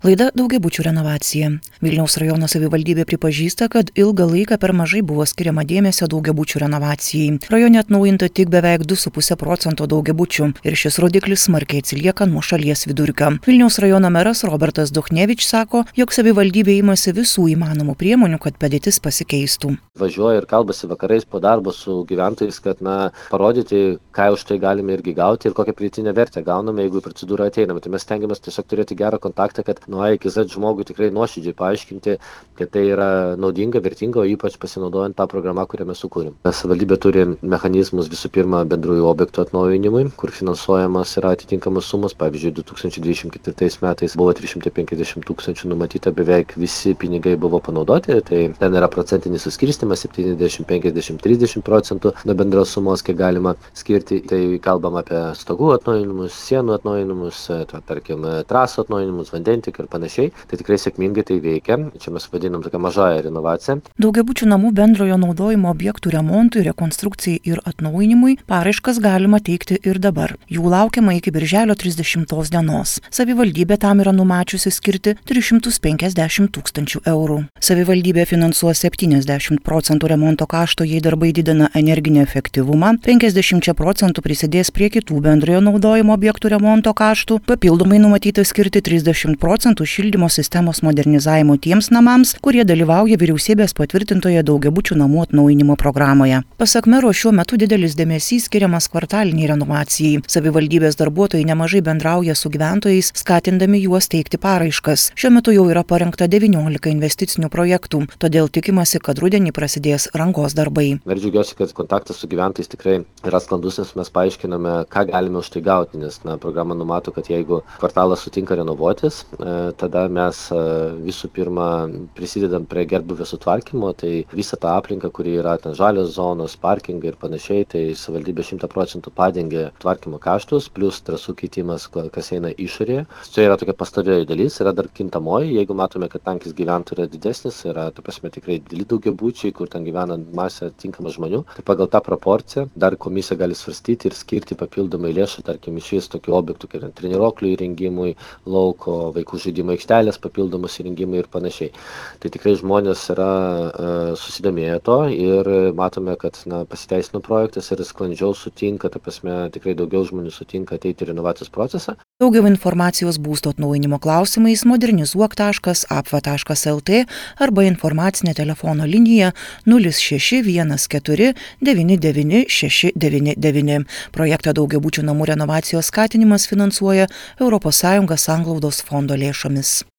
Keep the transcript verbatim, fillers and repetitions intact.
Laida daugiabučių renovacija. Vilniaus rajono savivaldybė pripažįsta, kad ilgą laiką per mažai buvo skiriama dėmesio daugiabučių renovacijai. Rajone atnaujinta tik beveik du su puse procento daugiabučių ir šis rodiklis smarkiai atsilieka nuo šalies vidurkio. Vilniaus rajono meras Robertas Duchnevič sako, jog savivaldybė imasi visų įmanomų priemonių, kad padėtis pasikeistų. Važiuoja ir kalbasi vakarais po darbo su gyventojais, kad na, parodyti, ką už tai galime irgi gauti ir kokią pridėtinę vertę gauname, jeigu į procedūrą ateiname. Tai mes stengiamės tiesiog turėti gerą kontaktą, kad nuo A iki Z žmogui tikrai nuoširdžiai paaiškinti, kad tai yra naudinga, vertinga, o ypač pasinaudojant tą programą, kurią mes sukūrėm. Savivaldybė turi mechanizmus visų pirma bendrųjų objektų atnaujinimui, kur finansuojamas yra atitinkamas sumas. Pavyzdžiui, du tūkstančiai dvidešimt ketvirtais metais buvo trys šimtai penkiasdešimt tūkstančių numatyta, beveik visi pinigai buvo panaudoti. Tai ten yra procentinis suskirstymas septyniasdešimt, penkiasdešimt, trisdešimt procentų nuo bendros sumos, kiek galima skirti. Tai kalbam apie stogų atnaujinimus, sienų atnaujinimus, tarkim, trasų atnaujinimus, vandentiekio ir panašiai, tai tikrai sėkmingai tai veikia. Čia mes vadinam tokią mažąją renovaciją. Daugiabučių namų bendrojo naudojimo objektų remontui, rekonstrukcijai ir atnaujinimui paraiškas galima teikti ir dabar. Jų laukiama iki birželio trisdešimtos dienos. Savivaldybė tam yra numačiusi skirti tris šimtus penkiasdešimt tūkstančių eurų. Savivaldybė finansuos septyniasdešimt procentų remonto kašto, jei darbai didina energinį efektyvumą, penkiasdešimt procentų prisidės prie kitų bendrojo naudojimo objektų remonto kaštų, papildomai numatyta skirti trisdešimt procentų šildymo sistemos modernizavimo tiems namams, kurie dalyvauja vyriausybės patvirtintoje daugiabučių namų atnaujinimo programoje. Pasak mero, šiuo metu didelis dėmesys skiriamas kvartaliniai renovacijai. Savivaldybės darbuotojai nemažai bendrauja su gyventojais, skatindami juos teikti paraiškas. Šiuo metu jau yra parengta devyniolika investicinių projektų, todėl tikimasi, kad rudenį prasidės rangos darbai. Ir džiaugiuosi, kad kontaktas su gyventojais tikrai yra sklandus, nes mes paaiškiname, ką galime už tai gauti, nes na, programa numato, kad jeigu kvartalas sutinka renovuotis, tada mes visų pirma prisidedam prie gerbūvio sutvarkymo, tai visą tą aplinką, kuri yra ten žalios zonos, parkingai ir panašiai, tai savivaldybė šimtą procentų padengia tvarkymo kaštus, plus trasų keitimas, kas eina išorėje. Tai yra tokia pastovioji dalis, yra dar kintamoji, jeigu matome, kad tankis gyventojų yra didesnis, yra, ta prasme, tikrai dideli daugiabučiai, kur ten gyvena masė tinkama žmonių, tai pagal tą proporciją dar komisija gali svarstyti ir skirti papildomai lėšų, tarkim, iš vis tokių objektų, kaip treniruoklių įrengimui, lauko, vaikų žaidimo aikštelės, papildomus įrengimai ir panašiai. Tai tikrai žmonės yra uh, susidomėję to ir matome, kad na, pasiteisino projektas ir sklandžiau sutinka, ta prasme, tikrai daugiau žmonių sutinka ateiti į renovacijos procesą. Daugiau informacijos būsto atnaujinimo klausimais modernizuok taškas apva taškas lt arba informacinė telefono linija nulis šeši vienas keturi devyni devyni šeši devyni devyni. Projektą daugiabučių namų renovacijos skatinimas finansuoja Europos Sąjungos sanglaudos fondo lėšomis.